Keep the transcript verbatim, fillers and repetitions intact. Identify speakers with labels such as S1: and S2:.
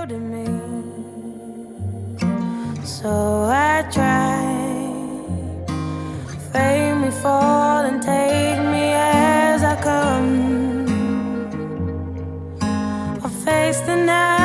S1: to me. So I try, fade me, fall and take me as I come. I'll face the night